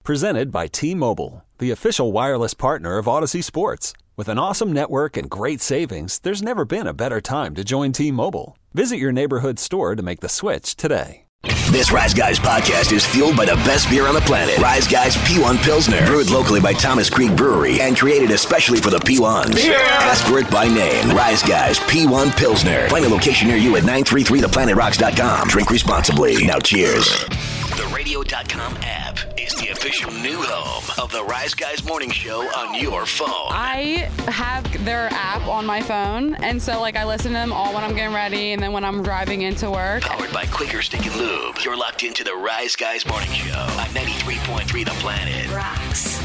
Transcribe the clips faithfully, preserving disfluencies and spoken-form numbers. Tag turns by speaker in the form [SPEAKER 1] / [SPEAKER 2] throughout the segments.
[SPEAKER 1] Presented by T-Mobile, the official wireless partner of Odyssey Sports. With an awesome network and great savings, there's never been a better time to join T-Mobile. Visit your neighborhood store to make the switch today.
[SPEAKER 2] This Rise Guys podcast is fueled by the best beer on the planet. Rise Guys P one Pilsner. Brewed locally by Thomas Creek Brewery and created especially for the P ones. Yeah. Ask for it by name. Rise Guys P one Pilsner. Find a location near you at nine three three the planet rocks dot com. Drink responsibly. Now cheers. The radio dot com app is the official new home of the Rise Guys Morning Show on your phone.
[SPEAKER 3] I have their app on my phone, and so like I listen to them all when I'm getting ready and then when I'm driving into work.
[SPEAKER 2] Powered by Quaker Steak and Lube. You're locked into the Rise Guys Morning Show on ninety-three point three The Planet. Rocks.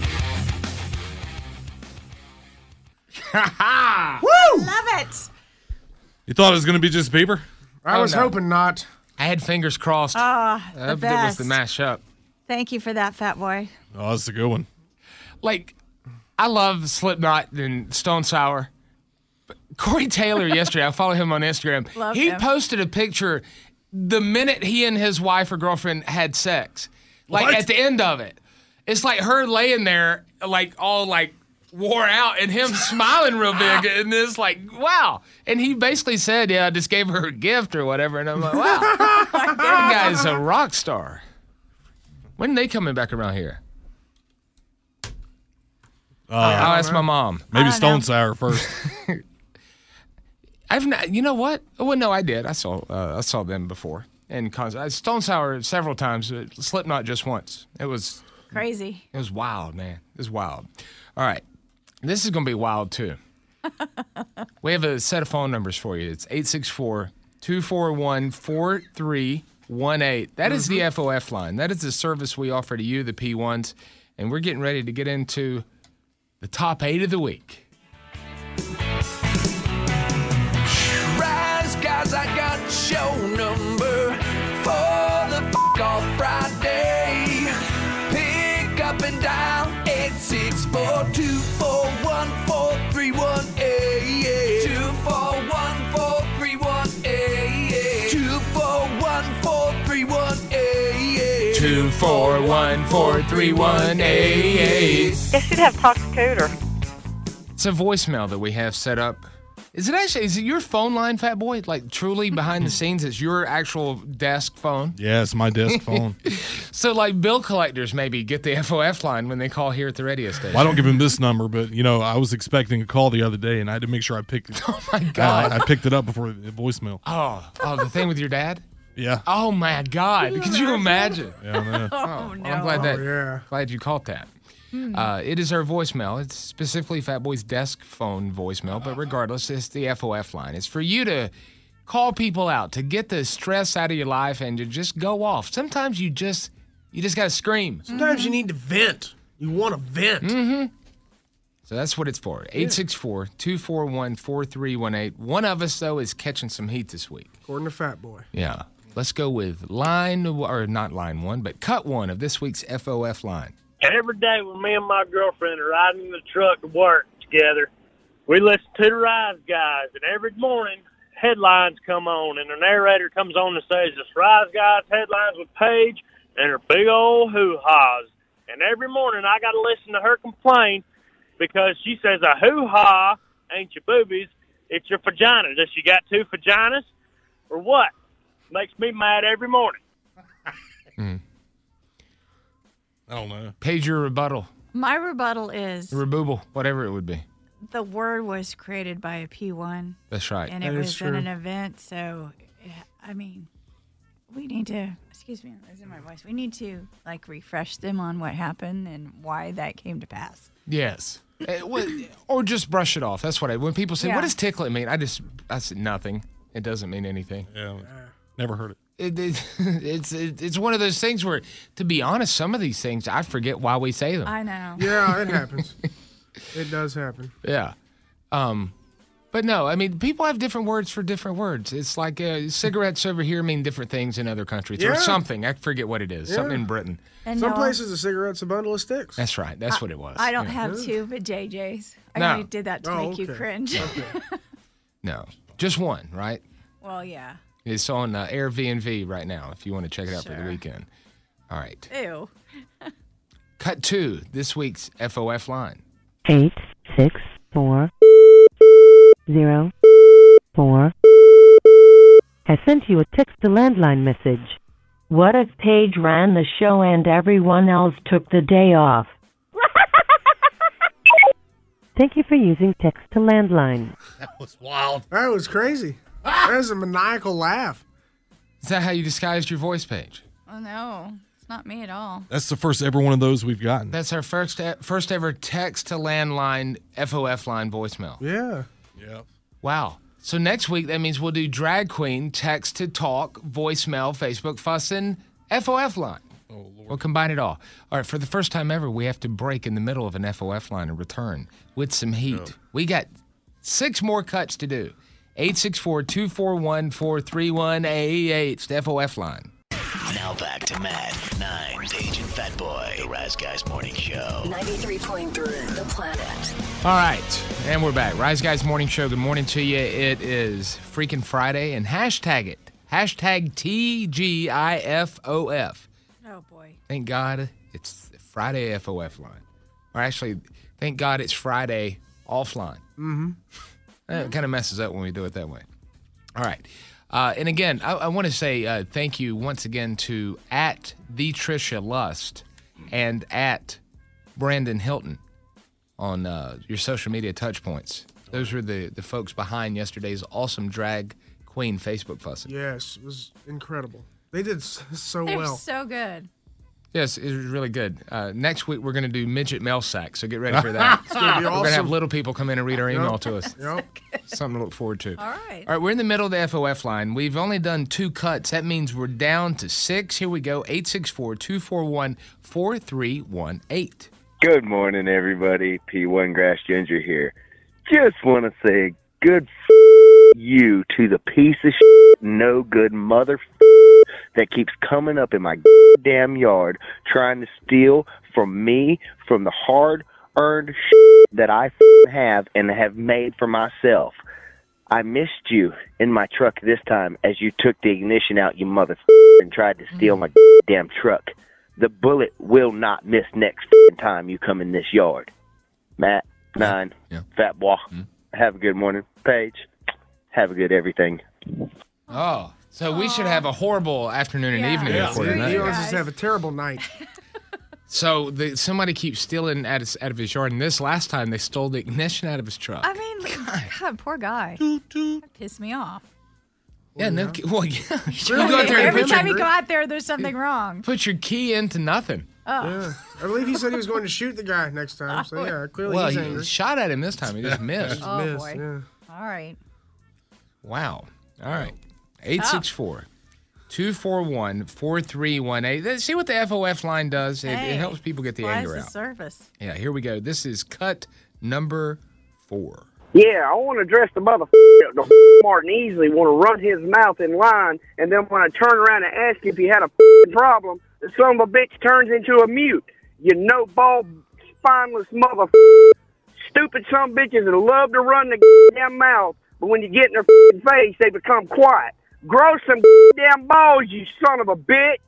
[SPEAKER 4] Woo! Love it.
[SPEAKER 5] You thought it was going to be just Bieber?
[SPEAKER 6] I
[SPEAKER 7] Oh,
[SPEAKER 6] was
[SPEAKER 7] no.
[SPEAKER 6] hoping not.
[SPEAKER 7] I had fingers crossed.
[SPEAKER 4] Ah, the
[SPEAKER 7] that, that
[SPEAKER 4] best.
[SPEAKER 7] was the mashup.
[SPEAKER 4] Thank you for that, Fat Boy.
[SPEAKER 5] Oh, that's a good one.
[SPEAKER 7] Like, I love Slipknot and Stone Sour. But Corey Taylor yesterday, I follow him on Instagram.
[SPEAKER 4] Love
[SPEAKER 7] he
[SPEAKER 4] him.
[SPEAKER 7] posted a picture the minute he and his wife or girlfriend had sex. Like,
[SPEAKER 5] What?
[SPEAKER 7] at the end of it. It's like her laying there, like, all, like, wore out, and him smiling real big, and it's like, wow. And he basically said, yeah, I just gave her a gift or whatever, and I'm like, wow. That guy's a rock star. When are they coming back around here?
[SPEAKER 5] Uh,
[SPEAKER 7] I'll ask my mom.
[SPEAKER 5] maybe
[SPEAKER 4] I don't
[SPEAKER 5] Stone
[SPEAKER 4] know.
[SPEAKER 5] Sour first.
[SPEAKER 7] I've not, you know what? Oh, well, no, I did. I saw uh, I saw them before in concert. Stone Sour several times. uh, Slipknot just once. It was
[SPEAKER 4] Crazy.
[SPEAKER 7] it was wild, man. It was wild. All right, this is gonna be wild too. We have a set of phone numbers for you. It's eight six four, two four one, four three one eight. That is the F O F line. That is the service we offer to you, the P ones, and we're getting ready to get into the top eight of the week.
[SPEAKER 8] Rise, guys, I got show number for the f- off Friday. Pick up and dial eight six four, two four one, four three one eight. two four one, four three one eight. two four one, four three one eight.
[SPEAKER 7] Two four one four three one eight.
[SPEAKER 9] Guess you'd have talk to Cooter.
[SPEAKER 7] It's a voicemail that we have set up. Is it actually, is it your phone line, Fat Boy? Like truly behind the scenes, it's your actual desk phone?
[SPEAKER 5] Yeah, it's my desk phone.
[SPEAKER 7] So like bill collectors maybe get the F O F line when they call here at the radio station.
[SPEAKER 5] Well, I don't give him this number, but, you know, I was expecting a call the other day, and I had to make sure I picked it.
[SPEAKER 7] Oh my God.
[SPEAKER 5] I, I picked it up before the voicemail.
[SPEAKER 7] Oh, oh, the thing with your dad?
[SPEAKER 5] Yeah.
[SPEAKER 7] Oh my God. Could you imagine?
[SPEAKER 5] Yeah, man.
[SPEAKER 4] Oh,
[SPEAKER 7] Well,
[SPEAKER 4] no.
[SPEAKER 7] I'm glad that,
[SPEAKER 6] Oh, yeah.
[SPEAKER 7] glad you caught that. Uh, it is our voicemail. It's specifically Fat Boy's desk phone voicemail, but regardless, it's the F O F line. It's for you to call people out, to get the stress out of your life and to just go off. Sometimes you just you just gotta scream.
[SPEAKER 6] Sometimes you need to vent. You want to vent.
[SPEAKER 7] Mm-hmm. So that's what it's for. eight six four, two four one, four three one eight. One of us, though, is catching some heat this week.
[SPEAKER 6] According to Fat Boy.
[SPEAKER 7] Yeah. Let's go with line, or not line one, but cut one of this week's F O F line.
[SPEAKER 10] Every day when me and my girlfriend are riding in the truck to work together, we listen to the Rise Guys, and every morning headlines come on, and the narrator comes on and says, "It's Rise Guys headlines with Paige and her big old hoo-haws." And every morning I got to listen to her complain because she says a hoo-ha ain't your boobies, it's your vagina. Does she got two vaginas or what? Makes me mad every morning.
[SPEAKER 7] Mm.
[SPEAKER 5] I don't know.
[SPEAKER 7] Page your rebuttal.
[SPEAKER 4] My rebuttal is
[SPEAKER 7] Rebooble, whatever it would be.
[SPEAKER 4] the word was created by a P one.
[SPEAKER 7] That's right.
[SPEAKER 4] And
[SPEAKER 6] That
[SPEAKER 4] it
[SPEAKER 6] is
[SPEAKER 4] was
[SPEAKER 6] true.
[SPEAKER 4] in an event, so, I mean, we need to, excuse me, I'm losing my voice. We need to, like, refresh them on what happened and why that came to pass.
[SPEAKER 7] Yes. Uh, well, or just brush it off. That's what I, when people say,
[SPEAKER 4] Yeah.
[SPEAKER 7] what does tickle mean? I just, I said nothing. It doesn't mean anything.
[SPEAKER 5] Yeah, never heard it.
[SPEAKER 7] It, it, it's it, it's one of those things where, to be honest, some of these things, I forget why we say them.
[SPEAKER 4] I know.
[SPEAKER 6] Yeah, it happens. It does happen.
[SPEAKER 7] Yeah. Um, but no, I mean, people have different words for different words. It's like uh, cigarettes over here mean different things in other countries. Or
[SPEAKER 6] Yeah.
[SPEAKER 7] something. I forget what it is.
[SPEAKER 6] Yeah.
[SPEAKER 7] Something in Britain.
[SPEAKER 4] And
[SPEAKER 6] Some
[SPEAKER 4] no,
[SPEAKER 6] places a cigarette's a bundle of sticks.
[SPEAKER 7] That's right. That's what it was.
[SPEAKER 4] I don't
[SPEAKER 7] Yeah.
[SPEAKER 4] have two, but J J's. I
[SPEAKER 7] No.
[SPEAKER 4] only did that to
[SPEAKER 6] Oh,
[SPEAKER 4] make you
[SPEAKER 6] okay.
[SPEAKER 4] cringe.
[SPEAKER 7] No. Just one, right?
[SPEAKER 4] Well, yeah.
[SPEAKER 7] It's on uh, Airbnb right now if you want to check it out for the
[SPEAKER 4] Sure.
[SPEAKER 7] weekend. All right.
[SPEAKER 4] Ew.
[SPEAKER 7] cut to this week's F O F line.
[SPEAKER 9] Eight six four zero four has sent you a text to landline message. What if Paige ran the show and everyone else took the day off? Thank you for using text to landline.
[SPEAKER 5] That was wild.
[SPEAKER 6] That was crazy. That was a maniacal laugh.
[SPEAKER 7] Is that how you disguised your voice, Paige?
[SPEAKER 4] Oh, no. It's not me at all.
[SPEAKER 5] That's the first ever one of those we've gotten.
[SPEAKER 7] That's our first e- first ever text to landline F O F line voicemail.
[SPEAKER 6] Yeah.
[SPEAKER 5] Yeah.
[SPEAKER 7] Wow. So next week, that means we'll do drag queen, text to talk, voicemail, Facebook fussing, F O F line.
[SPEAKER 5] Oh, Lord.
[SPEAKER 7] We'll combine it all. All right, for the first time ever, we have to break in the middle of an F O F line and return with some heat.
[SPEAKER 5] Yeah.
[SPEAKER 7] We got six more cuts to do. eight six four, two four one, four three one eight eight. It's the F O F line.
[SPEAKER 2] Now back to Matt, Nine, Paige, and Fat Boy, the Rise Guys Morning Show.
[SPEAKER 11] ninety-three point three The Planet.
[SPEAKER 7] All right, and we're back. Rise Guys Morning Show. Good morning to you. It is freaking Friday, and hashtag it. Hashtag T G I F O F.
[SPEAKER 4] Oh, boy.
[SPEAKER 7] Thank God it's Friday F O F line. Or actually, thank God it's Friday offline.
[SPEAKER 6] Mm-hmm.
[SPEAKER 7] It kind of messes up when we do it that way. All right. Uh, and again, I, I want to say uh, thank you once again to at the Trisha Lust and at Brandon Hilton on uh, your social media touch points. Those were the, the folks behind yesterday's awesome drag queen Facebook fussing.
[SPEAKER 6] Yes, it was incredible. They did s- so
[SPEAKER 4] They're
[SPEAKER 6] well.
[SPEAKER 4] so good.
[SPEAKER 7] Yes, it was really good. Uh, next week, we're going to do midget mail sack, so get ready for that.
[SPEAKER 6] It's gonna be
[SPEAKER 7] We're going to have
[SPEAKER 6] awesome.
[SPEAKER 7] little people come in and read our email
[SPEAKER 6] Yep.
[SPEAKER 7] to us.
[SPEAKER 6] Yep.
[SPEAKER 7] Something to look forward to.
[SPEAKER 4] All right.
[SPEAKER 7] All right, we're in the middle of the F O F line. We've only done two cuts. That means we're down to six. Here we go. eight six four, two four one, four three one eight.
[SPEAKER 12] Good morning, everybody. P one Grass Ginger here. Just want to say good f- you to the piece of shit, no good mother f- that keeps coming up in my damn yard trying to steal from me from the hard-earned shit that I f- have and have made for myself. I missed you in my truck this time as you took the ignition out, you mother f- and tried to steal my damn truck. The bullet will not miss next time you come in this yard. Matt, Nine,
[SPEAKER 7] Yeah.
[SPEAKER 12] Fat Boy,
[SPEAKER 7] Hmm?
[SPEAKER 12] have a good morning. Paige, have a good everything.
[SPEAKER 7] Oh, so we should have a horrible afternoon and
[SPEAKER 4] Yeah.
[SPEAKER 7] evening
[SPEAKER 6] Yeah,
[SPEAKER 7] recording.
[SPEAKER 6] he,
[SPEAKER 7] that.
[SPEAKER 6] he wants us to have a terrible night.
[SPEAKER 7] So the, somebody keeps stealing out of, out of his yard, and this last time they stole the ignition out of his truck.
[SPEAKER 4] I mean, God, poor guy. That pissed me off.
[SPEAKER 7] yeah, no, well, yeah. You
[SPEAKER 6] Really?
[SPEAKER 7] go out there and
[SPEAKER 4] Every
[SPEAKER 7] put your,
[SPEAKER 4] time you go out there, there's something wrong.
[SPEAKER 7] put your key into nothing.
[SPEAKER 6] Yeah. I believe he said he was going to shoot the guy next time. So, yeah, clearly
[SPEAKER 7] Well,
[SPEAKER 6] he's
[SPEAKER 7] he
[SPEAKER 6] angry.
[SPEAKER 7] shot at him this time. He just missed.
[SPEAKER 4] Oh,
[SPEAKER 6] Missed,
[SPEAKER 4] boy.
[SPEAKER 6] yeah.
[SPEAKER 4] All right.
[SPEAKER 7] Wow. All right. eight six four, two four one, four three one eight. See what the F O F line does? It,
[SPEAKER 4] Hey,
[SPEAKER 7] it helps people get the
[SPEAKER 4] Flies
[SPEAKER 7] anger
[SPEAKER 4] the
[SPEAKER 7] out.
[SPEAKER 4] surface.
[SPEAKER 7] Yeah, here we go. This is cut number four.
[SPEAKER 13] Yeah, I want to address the motherfucker. The Martin Easley want to run his mouth in line, and then when I turn around and ask if he had a problem, the son of a bitch turns into a mute. You no-ball, spineless motherfucker. Stupid son of bitches that love to run the damn mouth, but when you get in their face, they become quiet. Grow some damn balls, you son of a bitch.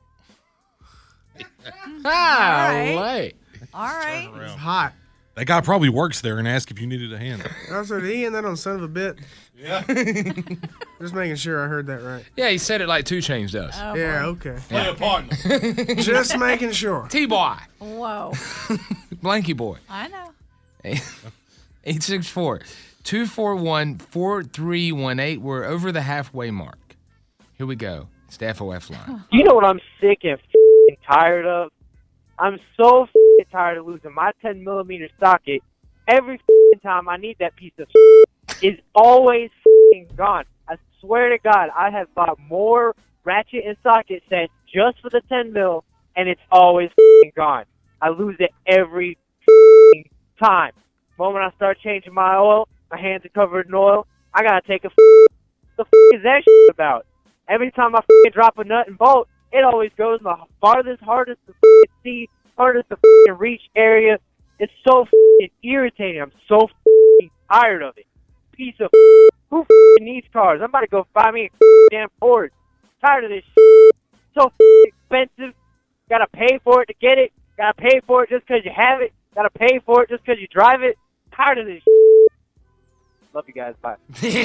[SPEAKER 7] Ah,
[SPEAKER 4] right.
[SPEAKER 7] late.
[SPEAKER 4] All right.
[SPEAKER 6] It's hot.
[SPEAKER 5] That guy probably works there and asked if you needed a hand.
[SPEAKER 6] I said, he and that on son of a bit.
[SPEAKER 5] Yeah.
[SPEAKER 6] Just making sure I heard that right.
[SPEAKER 7] Yeah, he said it like Two Chainz does.
[SPEAKER 4] Oh,
[SPEAKER 6] Yeah,
[SPEAKER 4] boy.
[SPEAKER 6] okay.
[SPEAKER 5] Play a partner.
[SPEAKER 6] Just making sure.
[SPEAKER 7] T-Boy.
[SPEAKER 4] Whoa.
[SPEAKER 7] Blanky boy.
[SPEAKER 4] I know.
[SPEAKER 7] eight six four, two four one, four three one eight. We're over the halfway mark. Here we go. It's the F O F line.
[SPEAKER 14] You know what I'm sick and f***ing tired of? I'm so f***ing tired of losing my ten millimeter socket. Every f***ing time I need that piece of shit is always f***ing gone. I swear to God, I have bought more ratchet and socket sets just for the ten mil, and it's always f***ing gone. I lose it every f***ing time. The moment I start changing my oil, my hands are covered in oil, I gotta take a f***. The f*** is that shit about? Every time I f***ing drop a nut and bolt, it always goes in the farthest, hardest to f***ing see, hardest to f***ing reach area. It's so f***ing irritating. I'm so f***ing tired of it. Piece of f***. Who f***ing needs cars? I'm about to go buy me a f***ing damn Ford. Tired of this shit. So f***ing expensive. Gotta pay for it to get it. Gotta pay for it just because you have it. Gotta pay for it just because you drive it. Tired of this shit. Love you guys. Bye.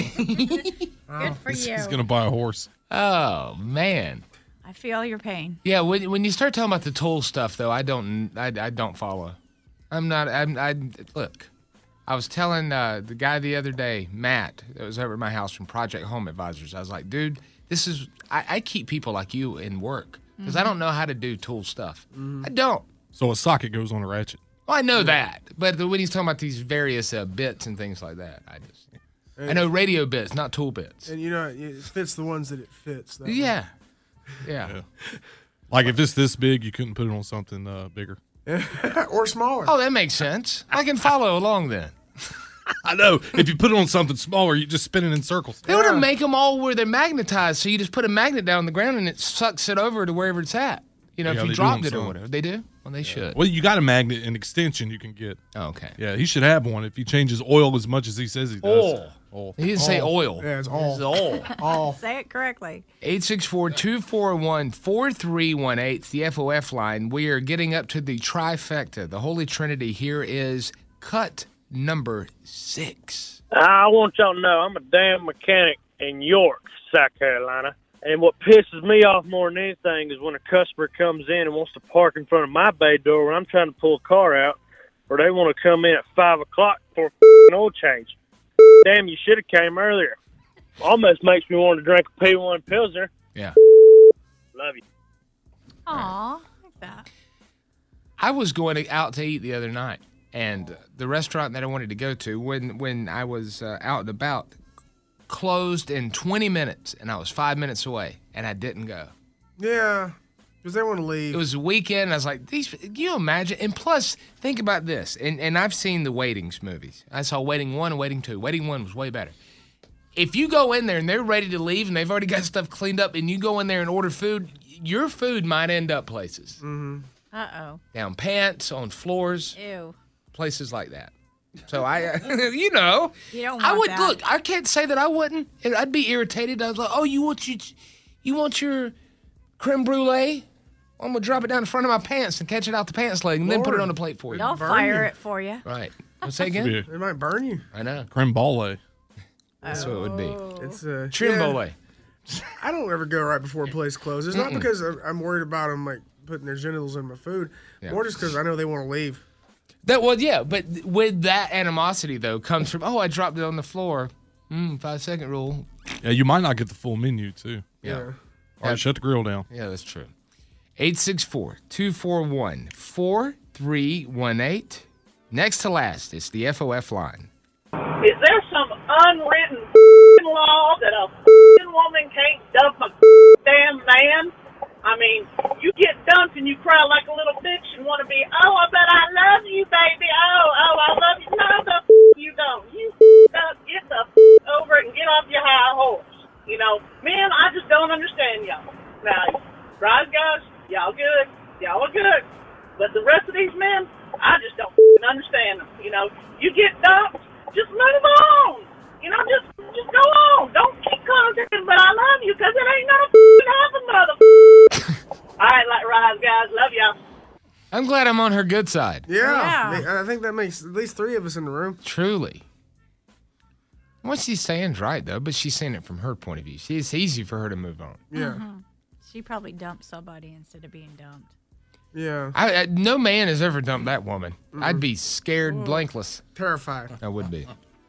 [SPEAKER 4] Good for
[SPEAKER 5] He's,
[SPEAKER 4] you.
[SPEAKER 5] he's gonna buy a horse.
[SPEAKER 7] Oh man.
[SPEAKER 4] I feel your pain.
[SPEAKER 7] Yeah, when when you start talking about the tool stuff, though, I don't I, I don't follow. I'm not. I'm. I look. I was telling uh, the guy the other day, Matt, that was over at my house from Project Home Advisors. I was like, dude, this is. I, I keep people like you in work because I don't know how to do tool stuff. I don't.
[SPEAKER 5] So a socket goes on a ratchet.
[SPEAKER 7] Well, I know that, but when he's talking about these various uh, bits and things like that, I just. I know radio bits, not tool bits.
[SPEAKER 6] And you know, it fits the ones that it fits. That
[SPEAKER 7] Yeah. yeah.
[SPEAKER 5] Yeah. Like if it's this big, you couldn't put it on something uh, bigger.
[SPEAKER 6] or smaller.
[SPEAKER 7] Oh, that makes sense. I can follow along then.
[SPEAKER 5] I know. If you put it on something smaller, you just spin it in circles.
[SPEAKER 7] They would have make them all where they're magnetized, so you just put a magnet down on the ground and it sucks it over to wherever it's at. You know,
[SPEAKER 5] Yeah,
[SPEAKER 7] if
[SPEAKER 5] they
[SPEAKER 7] you
[SPEAKER 5] do on
[SPEAKER 7] dropped it or
[SPEAKER 5] some.
[SPEAKER 7] whatever. They do? Well, they should.
[SPEAKER 5] Well, you got a magnet and extension you can get.
[SPEAKER 7] Oh, okay.
[SPEAKER 5] Yeah, he should have one if he changes oil as much as he says he does.
[SPEAKER 7] Oil.
[SPEAKER 5] Oil.
[SPEAKER 7] He didn't say oil.
[SPEAKER 6] Yeah, it's all.
[SPEAKER 7] It's oil.
[SPEAKER 6] all.
[SPEAKER 4] Say it correctly.
[SPEAKER 7] eight six four, two four one, four three one eight. It's the F O F line. We are getting up to the trifecta, the Holy Trinity. Here is cut number six.
[SPEAKER 10] I want y'all to know I'm a damn mechanic in York, South Carolina. And what pisses me off more than anything is when a customer comes in and wants to park in front of my bay door when I'm trying to pull a car out, or they want to come in at five o'clock for an oil change. Damn, you should have came earlier. Almost makes me want to drink a P one Pilsner.
[SPEAKER 7] Yeah.
[SPEAKER 10] Love you.
[SPEAKER 4] Aw, like that.
[SPEAKER 7] I was going to, out to eat the other night, and the restaurant that I wanted to go to, when when I was uh, out and about, closed in twenty minutes, and I was five minutes away, and I didn't go.
[SPEAKER 6] Yeah, because they want to leave.
[SPEAKER 7] It was a weekend, and I was like, "These, can you imagine?" And plus, think about this, and, and I've seen the Waitings movies. I saw Waiting one and Waiting two. Waiting one was way better. If you go in there and they're ready to leave and they've already got stuff cleaned up, and you go in there and order food, your food might end up places.
[SPEAKER 6] Mm-hmm.
[SPEAKER 4] Uh-oh.
[SPEAKER 7] Down pants, on floors,
[SPEAKER 4] Ew.
[SPEAKER 7] places like that. So I, you know,
[SPEAKER 4] You don't
[SPEAKER 7] I
[SPEAKER 4] want
[SPEAKER 7] would
[SPEAKER 4] that.
[SPEAKER 7] look. I can't say that I wouldn't. I'd be irritated. I was like, "Oh, you want you, you want your creme brulee? I'm gonna drop it down in front of my pants and catch it out the pants leg, and then put it
[SPEAKER 6] Lord.
[SPEAKER 7] on the plate for you."
[SPEAKER 4] They'll
[SPEAKER 6] burn
[SPEAKER 4] fire
[SPEAKER 6] you.
[SPEAKER 4] it for you.
[SPEAKER 7] Right. Let's say again.
[SPEAKER 6] It might burn you.
[SPEAKER 7] I know.
[SPEAKER 5] Creme brulee.
[SPEAKER 7] That's what it would be.
[SPEAKER 6] It's uh,
[SPEAKER 7] Creme
[SPEAKER 6] yeah,
[SPEAKER 7] brulee.
[SPEAKER 6] I don't ever go right before a place closes. Not
[SPEAKER 7] Mm-mm.
[SPEAKER 6] because I'm- I'm worried about them like putting their genitals in my food,
[SPEAKER 7] Yeah.
[SPEAKER 6] or just because I know they want to leave.
[SPEAKER 7] That well, yeah, but with that animosity though comes from, oh, I dropped it on the floor. Mm, five second rule.
[SPEAKER 5] Yeah, you might not get the full menu too.
[SPEAKER 7] Yeah.
[SPEAKER 5] All right, shut the grill down.
[SPEAKER 7] Yeah, that's true. eight six four, two four one, four three one eight. Next to last, it's the F O F line.
[SPEAKER 15] Is there some unwritten f***ing law that a f***ing woman can't dump a f***ing damn man? I mean, you get dumped and you cry like a little bitch and want to be, oh, but I love you, baby. Oh, oh, I love you. No, the f*** you don't. You f*** up, get the f*** over it and get off your high horse. You know, men, I just don't understand y'all. Now, rise guys, y'all good. Y'all are good. But the rest of these men, I just don't f***ing understand them. You know, you get dumped, just move on. You know, just just go on. Don't keep contacting, but I love you because it ain't gonna f***ing happen, motherfucker. All right, like rise, guys. Love y'all.
[SPEAKER 7] I'm glad I'm on her good side.
[SPEAKER 6] Yeah, they- I think that makes at least three of us in the room.
[SPEAKER 7] Truly. What she's saying's right, though, but she's saying it from her point of view. See, it's easy for her to move on.
[SPEAKER 6] Yeah.
[SPEAKER 4] Mhm. She probably dumped somebody instead of being dumped.
[SPEAKER 6] Yeah.
[SPEAKER 7] I, I, no man has ever dumped that woman. I'd be scared blankless.
[SPEAKER 6] Terrified.
[SPEAKER 7] I would be.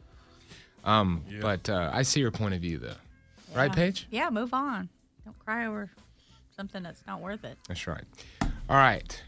[SPEAKER 7] Um, But uh, I see her point of view, though. Right,
[SPEAKER 4] Yeah.
[SPEAKER 7] Paige?
[SPEAKER 4] Yeah, move on. Don't cry over something that's not worth it.
[SPEAKER 7] That's right. All right.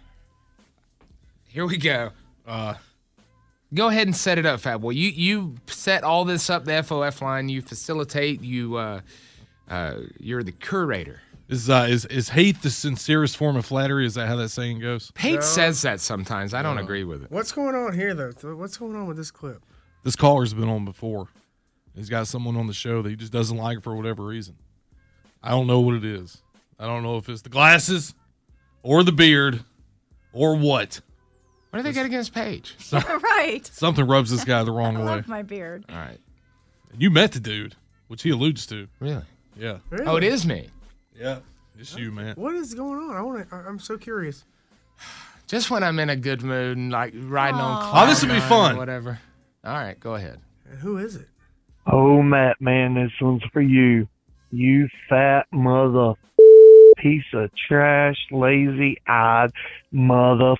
[SPEAKER 7] Here we go. Uh, go ahead and set it up, Fat Boy. You you set all this up, the F O F line. You facilitate. You uh, uh, you're the curator.
[SPEAKER 5] Is uh, is is hate the sincerest form of flattery? Is that how that saying goes?
[SPEAKER 7] Paige
[SPEAKER 6] No.
[SPEAKER 7] says that sometimes. I don't
[SPEAKER 5] No.
[SPEAKER 7] agree with it.
[SPEAKER 6] What's going on here, though? Th- What's going on with this clip?
[SPEAKER 5] This caller's been on before. He's got someone on the show that he just doesn't like for whatever reason. I don't know what it is. I don't know if it's the glasses or the beard or what.
[SPEAKER 7] What do they got against Paige?
[SPEAKER 4] Right.
[SPEAKER 5] Something rubs this guy the wrong
[SPEAKER 4] I
[SPEAKER 5] way.
[SPEAKER 4] love my beard.
[SPEAKER 7] All right.
[SPEAKER 5] You met the dude, which he alludes to.
[SPEAKER 7] Really?
[SPEAKER 5] Yeah.
[SPEAKER 6] Really?
[SPEAKER 7] Oh, it is me.
[SPEAKER 5] Yeah. It's you, man.
[SPEAKER 6] What is going on? I want to. I'm so curious.
[SPEAKER 7] Just when I'm in a good mood and like riding on
[SPEAKER 5] Oh,
[SPEAKER 7] cloud
[SPEAKER 5] this will be
[SPEAKER 7] nine
[SPEAKER 5] fun.
[SPEAKER 7] or whatever. All right, go ahead.
[SPEAKER 6] And who is it?
[SPEAKER 16] Oh, Matt, man, this one's for you. You fat mother piece of trash, lazy-eyed mother.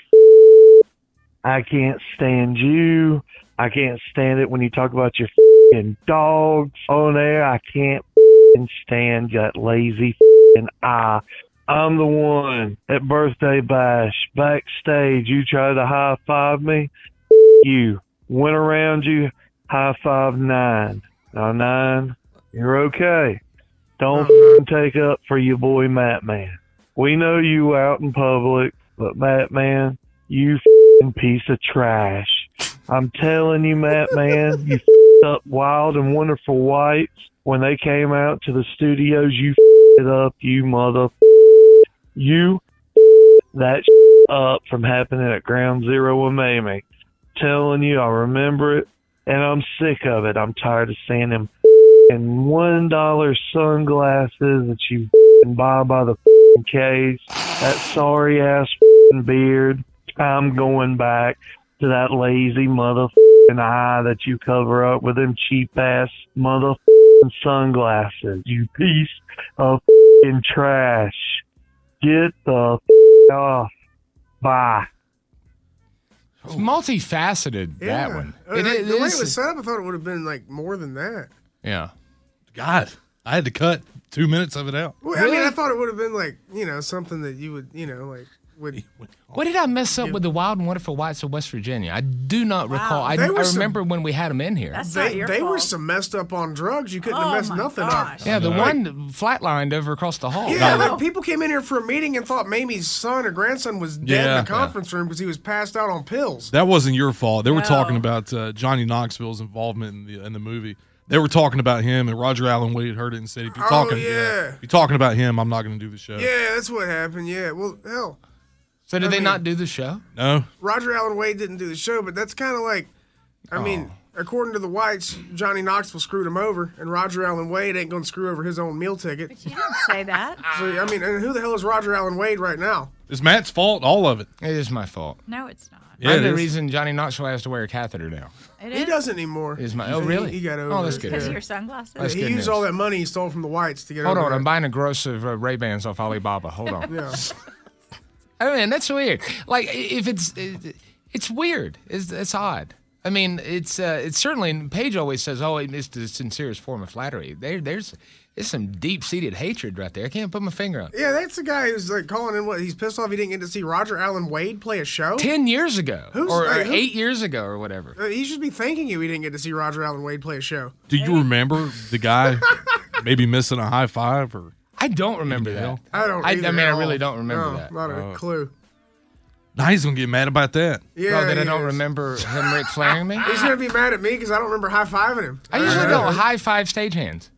[SPEAKER 16] I can't stand you. I can't stand it when you talk about your f***ing dogs on there. I can't f***ing stand that lazy f***ing eye. I'm the one at Birthday Bash, backstage. You try to high-five me. You. Went around you, high-five nine. Now, nine, you're okay. Don't f***ing take up for your boy Matt Man. We know you out in public, but Matt Man, you f***ing piece of trash. I'm telling you, Matt Man, you f***ed up Wild and Wonderful Whites when they came out to the studios. You f***ed it up, you mother. You that up from happening at Ground Zero with Mamie. Telling you, I remember it, and I'm sick of it. I'm tired of seeing them and one dollar sunglasses that you f***ing buy by the f***ing case. That sorry ass f***ing beard. I'm going back to that lazy motherfucking eye that you cover up with them cheap ass motherfucking sunglasses. You piece of f***ing trash. Get the f*** off. Bye.
[SPEAKER 7] It's multifaceted,
[SPEAKER 6] Yeah.
[SPEAKER 7] that one.
[SPEAKER 6] Uh,
[SPEAKER 7] It
[SPEAKER 6] the
[SPEAKER 7] is-
[SPEAKER 6] way it was set up, I thought it would have been like more than that.
[SPEAKER 7] Yeah.
[SPEAKER 5] God, I had to cut two minutes of it out.
[SPEAKER 6] Well, I mean, I thought it would have been like, you know, something that you would, you know, like would.
[SPEAKER 7] What did I mess up with the Wild and Wonderful Whites of West Virginia? I do not recall. I,
[SPEAKER 6] They
[SPEAKER 7] I
[SPEAKER 6] were some-
[SPEAKER 7] remember when we had them in here.
[SPEAKER 6] they they were some messed up on drugs. You couldn't have messed nothing up.
[SPEAKER 7] Yeah, the
[SPEAKER 6] Like,
[SPEAKER 7] one flatlined over across the hall.
[SPEAKER 6] Yeah, like people came in here for a meeting and thought Mamie's son or grandson was dead
[SPEAKER 5] Yeah.
[SPEAKER 6] in the conference room because he was passed out on pills.
[SPEAKER 5] That wasn't your fault. They were
[SPEAKER 6] No.
[SPEAKER 5] talking about uh, Johnny Knoxville's involvement in the in the movie. They were talking about him, and Roger Allen Wade heard it and said, "If you're
[SPEAKER 6] Oh,
[SPEAKER 5] talking,
[SPEAKER 6] yeah.
[SPEAKER 5] if you're talking about him, I'm not going to do the show."
[SPEAKER 6] Yeah, that's what happened. Yeah, well, hell.
[SPEAKER 7] So did
[SPEAKER 6] I
[SPEAKER 7] they
[SPEAKER 6] mean,
[SPEAKER 7] not do the show?
[SPEAKER 5] No.
[SPEAKER 6] Roger Allen Wade didn't do the show, but that's kind of like, I mean, according to the Whites, Johnny Knoxville screwed him over, and Roger Allen Wade ain't going to screw over his own meal ticket.
[SPEAKER 4] You didn't say that.
[SPEAKER 6] So, I mean, and who the hell is Roger Allen Wade right now?
[SPEAKER 5] It's Matt's fault, all of it.
[SPEAKER 7] It is my fault.
[SPEAKER 4] No, it's not.
[SPEAKER 5] Yeah,
[SPEAKER 7] I'm
[SPEAKER 5] it
[SPEAKER 7] the
[SPEAKER 5] is.
[SPEAKER 7] reason Johnny Knoxville has to wear a catheter now.
[SPEAKER 4] It
[SPEAKER 6] He
[SPEAKER 4] is?
[SPEAKER 6] doesn't anymore.
[SPEAKER 7] Is my
[SPEAKER 6] He-
[SPEAKER 7] oh really?
[SPEAKER 6] He, he got over
[SPEAKER 7] Oh, that's
[SPEAKER 6] it.
[SPEAKER 7] good.
[SPEAKER 4] Because
[SPEAKER 6] Yeah.
[SPEAKER 4] of your sunglasses?
[SPEAKER 7] That's
[SPEAKER 6] he
[SPEAKER 7] good
[SPEAKER 6] used
[SPEAKER 7] news.
[SPEAKER 6] all that money he stole from the Whites to get
[SPEAKER 7] Hold
[SPEAKER 6] over
[SPEAKER 7] on,
[SPEAKER 6] it.
[SPEAKER 7] I'm buying a gross of uh, Ray Bans off Alibaba. Hold on.
[SPEAKER 6] Yeah.
[SPEAKER 7] I mean, that's weird. Like, if it's it, it's weird. It's, it's odd. I mean, it's uh, it's certainly. Paige always says, "Oh, it's the sincerest form of flattery." There, there's there's some deep-seated hatred right there. I can't put my finger on it.
[SPEAKER 6] Yeah, that's the guy who's like calling in what he's pissed off he didn't get to see Roger Allen Wade play a show.
[SPEAKER 7] Ten years ago,
[SPEAKER 6] Who's-
[SPEAKER 7] or, or
[SPEAKER 6] hey, who-
[SPEAKER 7] eight years ago, or whatever.
[SPEAKER 6] Uh, he should be thanking you he didn't get to see Roger Allen Wade play a show.
[SPEAKER 5] Do you remember the guy maybe missing a high five or?
[SPEAKER 7] I don't remember that.
[SPEAKER 6] I don't.
[SPEAKER 7] I, I
[SPEAKER 6] either
[SPEAKER 7] mean,
[SPEAKER 6] at
[SPEAKER 7] I really
[SPEAKER 6] all.
[SPEAKER 7] don't remember
[SPEAKER 6] No,
[SPEAKER 7] that.
[SPEAKER 6] Not a
[SPEAKER 5] Oh.
[SPEAKER 6] clue.
[SPEAKER 5] Now he's gonna get mad about that.
[SPEAKER 6] Yeah,
[SPEAKER 7] oh, that I
[SPEAKER 6] he
[SPEAKER 7] don't
[SPEAKER 6] is.
[SPEAKER 7] remember him Ric Flairing me.
[SPEAKER 6] He's gonna be mad at me because I don't remember high fiving him.
[SPEAKER 7] I usually don't high five stagehands.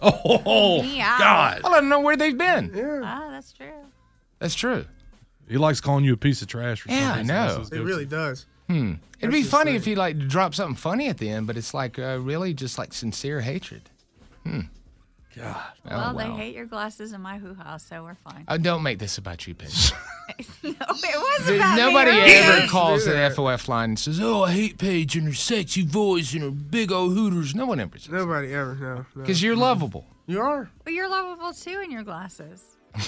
[SPEAKER 5] Oh
[SPEAKER 4] Meow.
[SPEAKER 5] God!
[SPEAKER 7] I don't know where they've been.
[SPEAKER 6] Yeah,
[SPEAKER 4] Ah, that's true.
[SPEAKER 7] That's true.
[SPEAKER 5] He likes calling you a piece of trash. For some
[SPEAKER 7] Yeah, I
[SPEAKER 5] reason.
[SPEAKER 7] know.
[SPEAKER 5] That's his
[SPEAKER 6] it
[SPEAKER 5] go-to.
[SPEAKER 6] really does.
[SPEAKER 7] Hmm. It'd be
[SPEAKER 6] just
[SPEAKER 7] funny
[SPEAKER 6] like-
[SPEAKER 7] if he like dropped something funny at the end, but it's like uh, really just like sincere hatred. Hmm.
[SPEAKER 5] God.
[SPEAKER 7] Oh,
[SPEAKER 4] well, they
[SPEAKER 7] wow.
[SPEAKER 4] hate your glasses in my hoo-ha, so we're fine.
[SPEAKER 7] Oh, don't make this about you, Paige.
[SPEAKER 4] no, it was about
[SPEAKER 7] Nobody
[SPEAKER 4] me
[SPEAKER 7] ever
[SPEAKER 4] earlier.
[SPEAKER 7] calls
[SPEAKER 6] do
[SPEAKER 7] the
[SPEAKER 6] that.
[SPEAKER 7] F O F line and says, "Oh, I hate Paige and her sexy voice and her big old hooters." No one ever says
[SPEAKER 6] Nobody ever. No. no.
[SPEAKER 7] because you're lovable.
[SPEAKER 6] You are.
[SPEAKER 4] Well, you're lovable too in your glasses.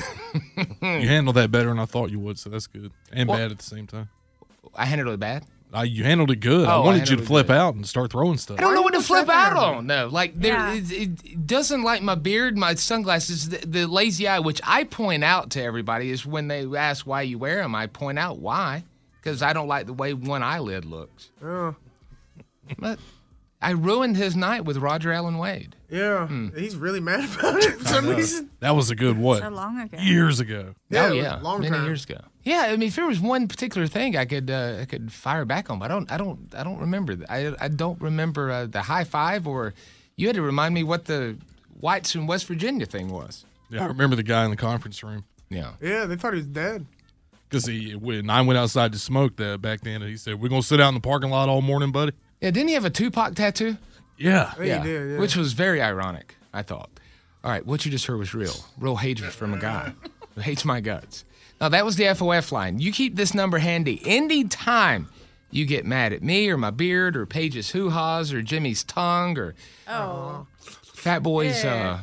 [SPEAKER 5] You handled that better than I thought you would, so that's good and
[SPEAKER 7] Well-
[SPEAKER 5] bad at the same time.
[SPEAKER 7] I handled it bad.
[SPEAKER 5] Uh, you handled it good. I
[SPEAKER 7] Oh, I
[SPEAKER 5] wanted you
[SPEAKER 7] handled
[SPEAKER 5] to
[SPEAKER 7] it
[SPEAKER 5] flip
[SPEAKER 7] good.
[SPEAKER 5] out and start throwing stuff.
[SPEAKER 7] I don't know
[SPEAKER 6] Why
[SPEAKER 7] what to
[SPEAKER 6] was
[SPEAKER 7] flip
[SPEAKER 6] that
[SPEAKER 7] out
[SPEAKER 6] happen?
[SPEAKER 7] on. No, like there,
[SPEAKER 4] Yeah.
[SPEAKER 7] it, it doesn't like my beard, my sunglasses, the, the lazy eye, which I point out to everybody is when they ask why you wear them. I point out why, because I don't like the way one eyelid looks.
[SPEAKER 6] Oh,
[SPEAKER 7] But I ruined his night with Roger Allen Wade.
[SPEAKER 6] yeah.
[SPEAKER 7] Hmm.
[SPEAKER 6] He's really mad about it for some reason.
[SPEAKER 5] That was a good what?
[SPEAKER 4] So long ago.
[SPEAKER 5] Years ago.
[SPEAKER 6] Yeah,
[SPEAKER 7] oh
[SPEAKER 6] it was
[SPEAKER 7] yeah,
[SPEAKER 6] a long
[SPEAKER 7] many
[SPEAKER 6] time.
[SPEAKER 7] years ago. Yeah, I mean, if there was one particular thing I could uh, I could fire back on, but I don't I don't I don't remember. th- I I don't remember uh, the high five, or you had to remind me what the Whites in West Virginia thing was.
[SPEAKER 5] Yeah, I remember the guy in the conference room
[SPEAKER 7] Yeah.
[SPEAKER 6] Yeah, they thought he was dead.
[SPEAKER 5] because he when I went outside to smoke that back then, and he said, "We're gonna sit out in the parking lot all morning, buddy."
[SPEAKER 7] Yeah, didn't he have a Tupac tattoo?
[SPEAKER 5] Yeah.
[SPEAKER 6] Yeah, he did. Yeah.
[SPEAKER 7] Which was very ironic, I thought. All right, what you just heard was real. Real hatred from a guy who hates my guts. No, that was the F O F line. You keep this number handy. Anytime you get mad at me or my beard or Paige's hoo-haws or Jimmy's tongue or
[SPEAKER 4] Oh.
[SPEAKER 7] Fat Boy's uh,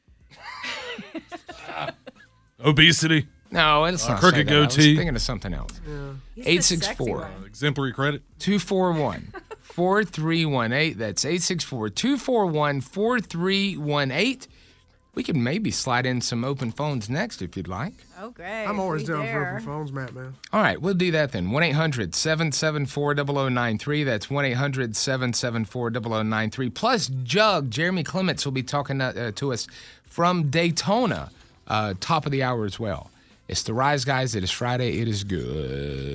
[SPEAKER 5] Obesity.
[SPEAKER 7] No, it's
[SPEAKER 5] Uh,
[SPEAKER 7] not.
[SPEAKER 5] crooked
[SPEAKER 7] say that. I was
[SPEAKER 5] goatee.
[SPEAKER 7] thinking of something else.
[SPEAKER 4] He's the
[SPEAKER 7] eight six
[SPEAKER 4] sexy
[SPEAKER 7] four
[SPEAKER 4] one.
[SPEAKER 5] Exemplary credit.
[SPEAKER 7] two four one four three one eight. That's eight six four two four one four three one eight. We could maybe slide in some open phones next if you'd like.
[SPEAKER 4] Oh, great.
[SPEAKER 6] I'm always
[SPEAKER 4] We
[SPEAKER 6] down
[SPEAKER 4] there.
[SPEAKER 6] for open phones, Matt, man.
[SPEAKER 7] All right, we'll do that then. one eight hundred seven seven four zero zero nine three. That's one eight hundred seven seven four zero zero nine three. Plus, Jug, Jeremy Clements will be talking uh, to us from Daytona, uh, top of the hour as well. It's the Rise Guys. It is Friday. It is good.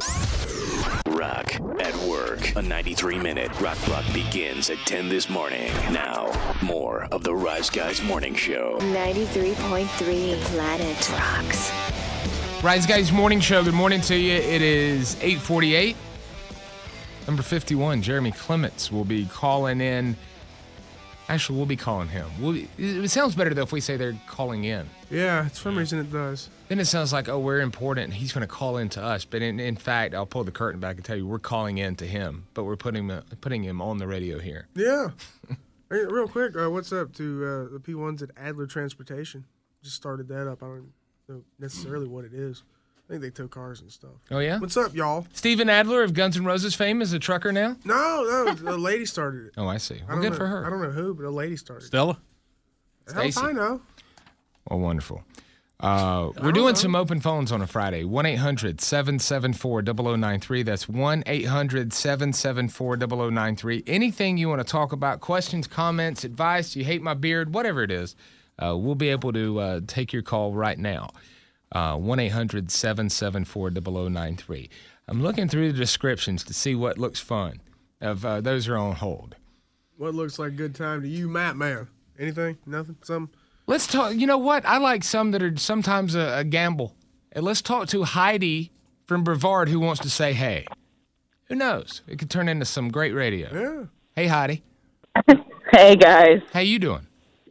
[SPEAKER 2] Rock at work. A ninety-three minute rock block begins at ten this morning. Now, more of the Rise Guys Morning Show.
[SPEAKER 11] ninety-three point three Planet Rocks.
[SPEAKER 7] Rise Guys Morning Show. Good morning to you. It is eight forty-eight. Number fifty-one, Jeremy Clements, will be calling in. Actually, we'll be calling him. We'll be, it sounds better, though, if we say they're calling in.
[SPEAKER 6] Yeah, for some reason it does.
[SPEAKER 7] Then it sounds like, oh, we're important, and he's going to call in to us. But in, in fact, I'll pull the curtain back and tell you we're calling in to him, but we're putting him, putting him on the radio here.
[SPEAKER 6] Yeah. Hey, real quick, uh, what's up to uh, the P ones at Adler Transportation? Just started that up. I don't know necessarily what it is. I think they tow cars and stuff.
[SPEAKER 7] Oh, yeah?
[SPEAKER 6] What's up, y'all?
[SPEAKER 7] Steven Adler of Guns N' Roses fame is a trucker now?
[SPEAKER 6] No, no, a lady started it.
[SPEAKER 7] Oh, I see.
[SPEAKER 6] I
[SPEAKER 7] Well,
[SPEAKER 6] don't
[SPEAKER 7] good
[SPEAKER 6] know-
[SPEAKER 7] for her.
[SPEAKER 6] I don't know who, but a lady started
[SPEAKER 5] Stella?
[SPEAKER 6] it. Hell if
[SPEAKER 7] Stacy.
[SPEAKER 6] I know.
[SPEAKER 7] Well, wonderful. Uh, we're doing some open phones on a Friday. one eight hundred seven seven four zero zero nine three. That's one eight hundred seven seven four zero zero nine three. Anything you want to talk about, questions, comments, advice, you hate my beard, whatever it is, uh, we'll be able to uh, take your call right now. Uh, one eight hundred seven seven four zero zero nine three. I'm looking through the descriptions to see what looks fun. Of uh, those are on hold.
[SPEAKER 6] What looks like a good time to you, Matt, man? Anything? Nothing? Some?
[SPEAKER 7] Let's talk. You know what? I like some that are sometimes a, a gamble. And let's talk to Heidi from Brevard who wants to say hey. Who knows? It could turn into some great radio.
[SPEAKER 6] Yeah.
[SPEAKER 7] Hey, Heidi.
[SPEAKER 17] Hey, guys.
[SPEAKER 7] How you doing?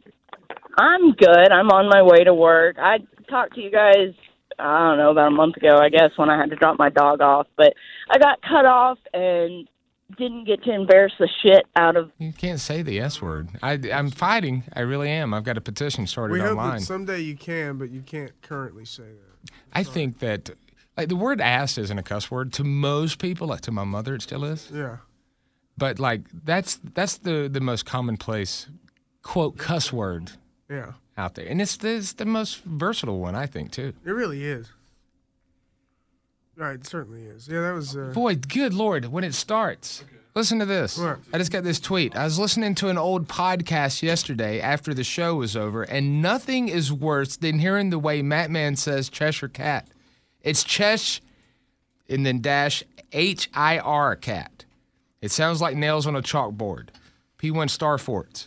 [SPEAKER 17] I'm good. I'm on my way to work. I talked to you guys, I don't know, about a month ago, I guess, when I had to drop my dog off. But I got cut off and didn't get to embarrass the shit out of...
[SPEAKER 7] You can't say the S word. I, I'm fighting. I really am. I've got a petition started
[SPEAKER 6] We hope
[SPEAKER 7] online.
[SPEAKER 6] that someday you can, but you can't currently say that.
[SPEAKER 7] I think that like the word ass isn't a cuss word to most people. Like to my mother, it still is.
[SPEAKER 6] Yeah.
[SPEAKER 7] But like that's that's the the most commonplace quote cuss word
[SPEAKER 6] Yeah.
[SPEAKER 7] out there, and it's the, it's the most versatile one, I think, too.
[SPEAKER 6] It really is. Right, it certainly is. Yeah, that was... Uh,
[SPEAKER 7] Boy, good Lord, when it starts. Listen to this.
[SPEAKER 6] What?
[SPEAKER 7] I just got this tweet. I was listening to an old podcast yesterday after the show was over, and nothing is worse than hearing the way Matt Man says Cheshire Cat. It's Chesh and then dash H I R cat. It sounds like nails on a chalkboard. P one Starforts.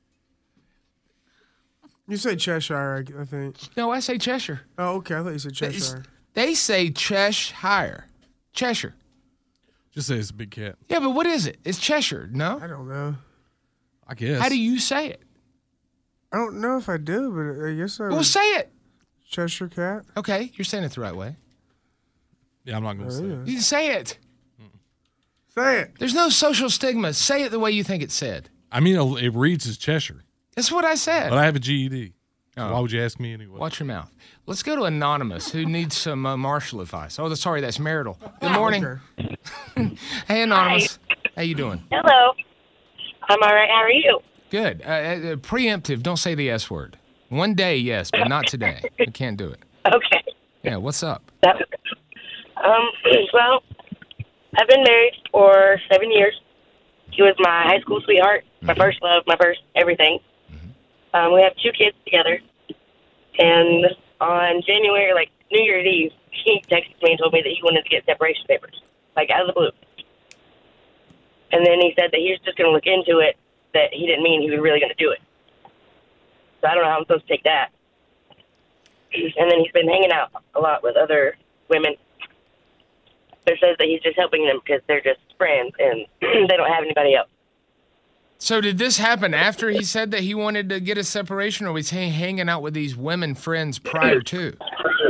[SPEAKER 6] You say Cheshire, I, I think.
[SPEAKER 7] No, I say Cheshire.
[SPEAKER 6] Oh, okay. I thought you said Cheshire.
[SPEAKER 7] They say Cheshire. Cheshire.
[SPEAKER 5] Just say it's a big cat.
[SPEAKER 7] Yeah, but what is it? It's Cheshire, no?
[SPEAKER 6] I don't know.
[SPEAKER 5] I guess.
[SPEAKER 7] How do you say it?
[SPEAKER 6] I don't know if I do, but I guess I
[SPEAKER 7] Well,
[SPEAKER 6] would-
[SPEAKER 7] say it.
[SPEAKER 6] Cheshire Cat.
[SPEAKER 7] Okay, you're saying it the right way.
[SPEAKER 5] Yeah, I'm not going to
[SPEAKER 6] Oh,
[SPEAKER 5] say
[SPEAKER 6] yeah.
[SPEAKER 5] it.
[SPEAKER 7] You say it.
[SPEAKER 6] Say it.
[SPEAKER 7] There's no social stigma. Say it the way you think it's said.
[SPEAKER 5] I mean, it reads as Cheshire,
[SPEAKER 7] That's what I said.
[SPEAKER 5] but I have a G E D. So
[SPEAKER 7] Oh.
[SPEAKER 5] why would you ask me anyway?
[SPEAKER 7] Watch your mouth. Let's go to Anonymous, who needs some uh, martial advice. Oh, sorry, that's marital. Good morning.
[SPEAKER 6] Okay.
[SPEAKER 7] Hey, Anonymous. How you doing?
[SPEAKER 18] Hello. I'm all right. How are you?
[SPEAKER 7] Good. Uh, uh, preemptive. Don't say the S word. One day, yes, but not today. We can't do it.
[SPEAKER 18] Okay.
[SPEAKER 7] Yeah, what's up?
[SPEAKER 18] That, um, well, I've been married for seven years. She was my high school sweetheart, my first love, my first everything. Um, we have two kids together. And on January, like New Year's Eve, he texted me and told me that he wanted to get separation papers, like out of the blue. And then he said that he was just going to look into it, that he didn't mean he was really going to do it. So I don't know how I'm supposed to take that. And then he's been hanging out a lot with other women. But it says that he's just helping them because they're just friends and they don't have anybody else.
[SPEAKER 7] So did this happen after he said that he wanted to get a separation, or was he hanging out with these women friends prior to?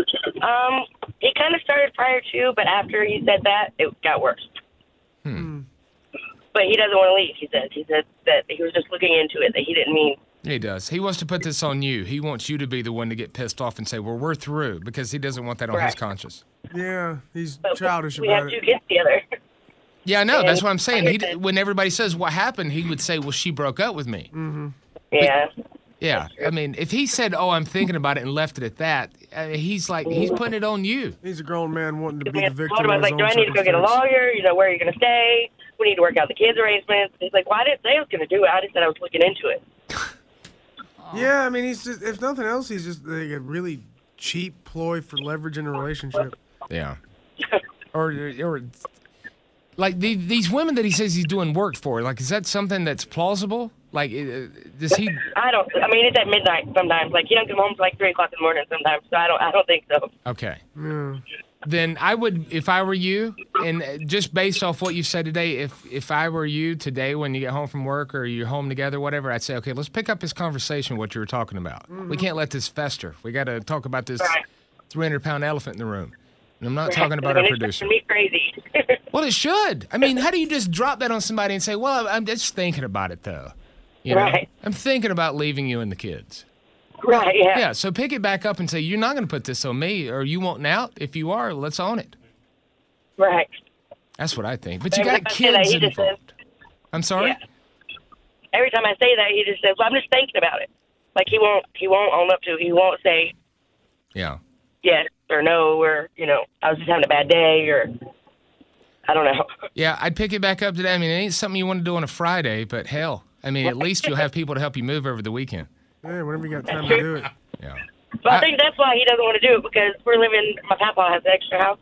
[SPEAKER 18] Um, he kind of started prior to, but after he said that, it got worse.
[SPEAKER 7] Hmm.
[SPEAKER 18] But he doesn't want to leave, he said. He said that he was just looking into it, that he didn't mean.
[SPEAKER 7] He does. He wants to put this on you. He wants you to be the one to get pissed off and say, well, we're through, because he doesn't want that on his
[SPEAKER 18] Right.
[SPEAKER 7] conscience.
[SPEAKER 6] Yeah, he's
[SPEAKER 18] But
[SPEAKER 6] childish
[SPEAKER 18] we
[SPEAKER 6] about
[SPEAKER 18] have
[SPEAKER 6] it.
[SPEAKER 18] two kids together.
[SPEAKER 7] Yeah, I know.
[SPEAKER 18] And
[SPEAKER 7] That's what I'm saying. He,
[SPEAKER 18] like I said-
[SPEAKER 7] when everybody says what happened, he would say, well, she broke up with me.
[SPEAKER 6] Mm-hmm.
[SPEAKER 18] Yeah.
[SPEAKER 7] Yeah. I mean, if he said, oh, I'm thinking about it and left it at that, I mean, he's like, he's putting it on you.
[SPEAKER 6] He's a grown man wanting to be
[SPEAKER 18] I
[SPEAKER 6] the victim
[SPEAKER 18] told him, I
[SPEAKER 6] of
[SPEAKER 18] was
[SPEAKER 6] his
[SPEAKER 18] like, do
[SPEAKER 6] own
[SPEAKER 18] I need to go get a
[SPEAKER 6] circumstance.
[SPEAKER 18] lawyer? You know, where are you going to stay? We need to work out the kids' arrangements. He's like, well, I didn't say I was going to do it. I just said I was looking into it.
[SPEAKER 6] Yeah, I mean, he's just, if nothing else, he's just like a really cheap ploy for leveraging a relationship.
[SPEAKER 7] Yeah. or, or like the, these women that he says he's doing work for, like, is that something that's plausible? Like, uh, does he?
[SPEAKER 18] I don't. I mean, it's at midnight sometimes. Like he don't come home till like three o'clock in the morning sometimes. So I don't. I don't think so.
[SPEAKER 7] Okay.
[SPEAKER 6] Yeah.
[SPEAKER 7] Then I would, if I were you, and just based off what you've said today, if if I were you today when you get home from work or you're home together, whatever, I'd say, okay, let's pick up this conversation, what you were talking about.
[SPEAKER 18] Mm-hmm.
[SPEAKER 7] We can't let this fester. We got to talk about this three hundred pound elephant in the room. And I'm not talking about
[SPEAKER 18] I
[SPEAKER 7] our
[SPEAKER 18] mean, it's
[SPEAKER 7] producer.
[SPEAKER 18] driving me crazy.
[SPEAKER 7] Well, it should. I mean, how do you just drop that on somebody and say, well, I'm just thinking about it, though? You know?
[SPEAKER 18] Right.
[SPEAKER 7] I'm thinking about leaving you and the kids.
[SPEAKER 18] Right, yeah.
[SPEAKER 7] Yeah, so pick it back up and say, you're not going to put this on me, or you want out. If you are, let's own it.
[SPEAKER 18] Right.
[SPEAKER 7] That's what I think. But you
[SPEAKER 18] Every
[SPEAKER 7] got
[SPEAKER 18] time I say that,
[SPEAKER 7] kids
[SPEAKER 18] he just
[SPEAKER 7] involved. I'm sorry?
[SPEAKER 18] Yeah. Every time I say that, he just says, well, I'm just thinking about it. Like he won't. He won't own up to it. He won't say
[SPEAKER 7] Yeah.
[SPEAKER 18] yes or no or you know I was just having a bad day or I don't know.
[SPEAKER 7] Yeah, I'd pick it back up today. I mean, it ain't something you want to do on a Friday, but hell, I mean, at least you'll have people to help you move over the weekend.
[SPEAKER 6] Yeah, whenever you got time to do it.
[SPEAKER 7] Yeah.
[SPEAKER 18] But I, I think that's why he doesn't want to do it because we're living. My papa has an extra house.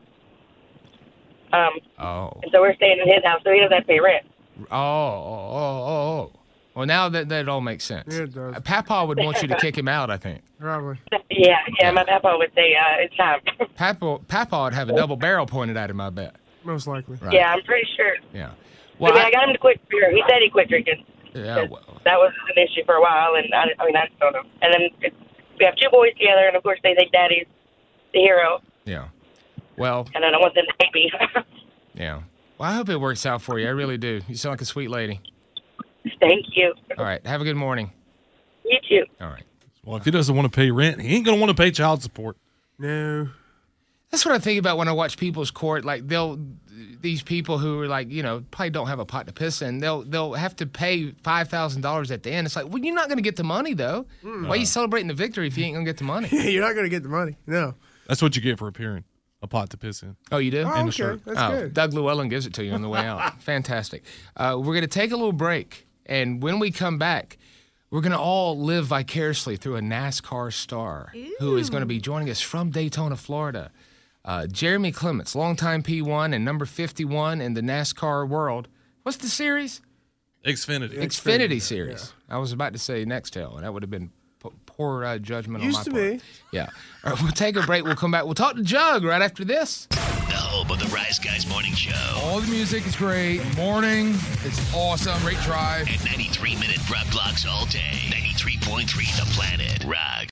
[SPEAKER 18] Um.
[SPEAKER 7] Oh.
[SPEAKER 18] And so we're staying in his house, so he doesn't have to pay rent.
[SPEAKER 7] Oh, oh, oh, oh, oh. Well, now that that all makes sense.
[SPEAKER 6] Yeah, it does.
[SPEAKER 7] Uh, Papa would want you to kick him out, I think.
[SPEAKER 6] Probably.
[SPEAKER 18] Yeah, yeah. My papa would say uh, it's time.
[SPEAKER 7] Papa, Papa would have a double barrel pointed at him, I bet.
[SPEAKER 6] Most likely.
[SPEAKER 7] Right.
[SPEAKER 18] Yeah, I'm pretty sure.
[SPEAKER 7] Yeah.
[SPEAKER 18] Well, I mean, I, I got him to quit beer. He said he quit drinking.
[SPEAKER 7] Yeah. Well,
[SPEAKER 18] That was an issue for a while, and I, I mean, I just don't know. And then it, we have two boys together, and of course they think Daddy's the hero,
[SPEAKER 7] yeah. Well,
[SPEAKER 18] and I don't want them to hate me.
[SPEAKER 7] yeah. Well, I hope it works out for you. I really do. You sound like a sweet lady.
[SPEAKER 18] Thank you.
[SPEAKER 7] All right. Have a good morning.
[SPEAKER 18] You too.
[SPEAKER 7] All right.
[SPEAKER 5] Well, if he doesn't want to pay rent, he ain't going to want to pay child support.
[SPEAKER 6] No.
[SPEAKER 7] That's what I think about when I watch People's Court. Like they'll, these people who are like, you know, probably don't have a pot to piss in. They'll they'll have to pay five thousand dollars at the end. It's like, well, you're not going to get the money though.
[SPEAKER 6] Mm.
[SPEAKER 7] Why are you celebrating the victory if you ain't going to get the money?
[SPEAKER 6] Yeah, you're not going to get the money. No.
[SPEAKER 5] That's what you get for appearing. A pot to piss in.
[SPEAKER 7] Oh, you do?
[SPEAKER 6] Oh,
[SPEAKER 5] And a
[SPEAKER 6] okay.
[SPEAKER 5] shirt.
[SPEAKER 6] That's
[SPEAKER 7] oh,
[SPEAKER 6] good.
[SPEAKER 7] Doug Llewellyn gives it to you on the way out. Fantastic. Uh, we're going to take a little break, and when we come back, we're going to all live vicariously through a NASCAR star who is going to be joining us from Daytona, Florida. Uh, Jeremy Clements, longtime P one and number fifty-one in the NASCAR world. What's the series?
[SPEAKER 5] Xfinity.
[SPEAKER 7] Xfinity series. I was about to say Nextel, and that would have been p- poor uh, judgment
[SPEAKER 6] Used
[SPEAKER 7] on
[SPEAKER 6] to
[SPEAKER 7] my part.
[SPEAKER 6] be.
[SPEAKER 7] Yeah. All right, we'll take a break. We'll come back. We'll talk to Jug right after this.
[SPEAKER 2] The home of the Rise Guys Morning Show.
[SPEAKER 19] All the music is great. Morning, it's awesome. Great drive.
[SPEAKER 2] And ninety-three minute prep blocks all day. ninety-three point three The Planet. Rock.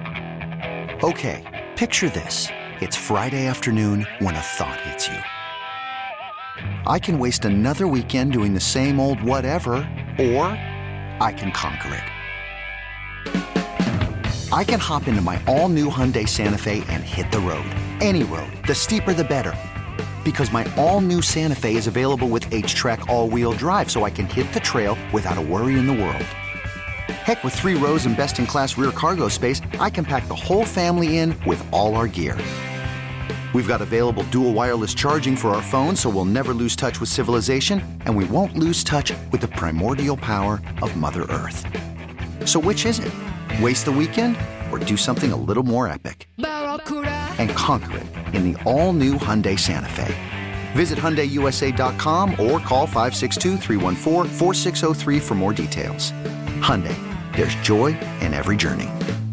[SPEAKER 20] Okay, picture this. It's Friday afternoon when a thought hits you. I can waste another weekend doing the same old whatever, or I can conquer it. I can hop into my all-new Hyundai Santa Fe and hit the road. Any road. The steeper, the better. Because my all-new Santa Fe is available with H-Track all-wheel drive, so I can hit the trail without a worry in the world. Heck, with three rows and best-in-class rear cargo space, I can pack the whole family in with all our gear. We've got available dual wireless charging for our phones, so we'll never lose touch with civilization, and we won't lose touch with the primordial power of Mother Earth. So which is it? Waste the weekend or do something a little more epic? And conquer it in the all-new Hyundai Santa Fe. Visit Hyundai U S A dot com or call five six two, three one four, four six zero three for more details. Hyundai, there's joy in every journey.